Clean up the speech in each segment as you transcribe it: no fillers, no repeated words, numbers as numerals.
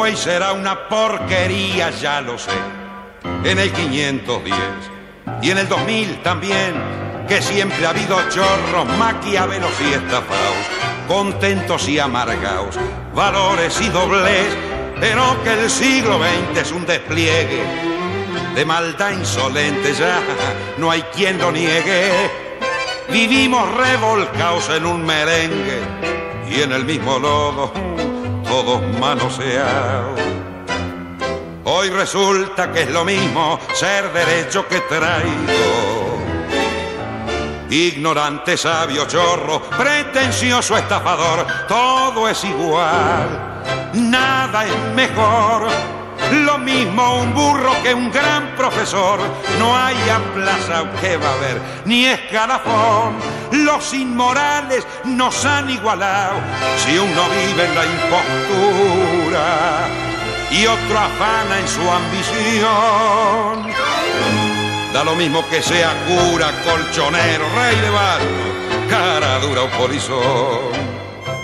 buey será una porquería, ya lo sé. En el 510 y en el 2000 también, que siempre ha habido chorros, maquiavelos y estafaos, contentos y amargaos, valores y doblez, pero que el siglo XX es un despliegue de maldad insolente, ya no hay quien lo niegue. Vivimos revolcaos en un merengue y en el mismo lodo, todos manoseados. Hoy resulta que es lo mismo ser derecho que traidor. Ignorante, sabio, chorro, pretencioso, estafador, todo es igual, nada es mejor. Lo mismo un burro que un gran profesor, no hay plaza que va a haber, ni escalafón. Los inmorales nos han igualado, si uno vive en la impostura y otro afana en su ambición. Da lo mismo que sea cura, colchonero, rey de barro, cara dura o polizón.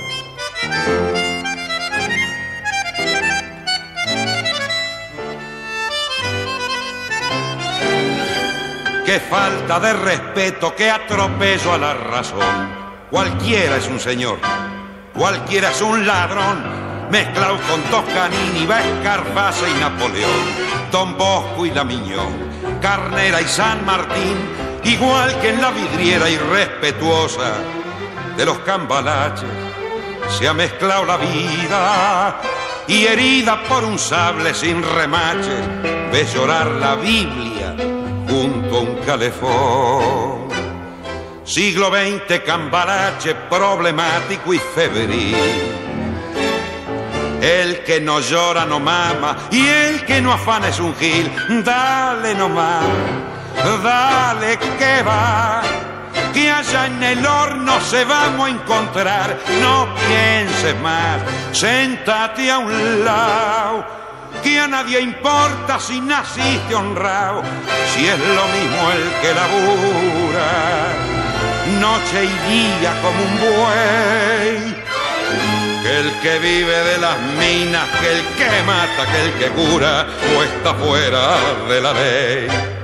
Qué falta de respeto, qué atropello a la razón. Cualquiera es un señor, cualquiera es un ladrón, mezclado con Toscanini, Escarpasa y Napoleón, Don Bosco y Lamiñón, Carnera y San Martín, igual que en la vidriera irrespetuosa de los cambalaches, se ha mezclado la vida y herida por un sable sin remaches, ves llorar la Biblia junto a un calefón. Siglo XX, cambalache problemático y febril. El que no llora no mama y el que no afana es un gil. Dale nomás, dale que va, que allá en el horno se vamos a encontrar. No pienses más, sentate a un lado, que a nadie importa si naciste honrado, si es lo mismo el que labura noche y día como un buey, que el que vive de las minas, que el que mata, que el que cura o está fuera de la ley.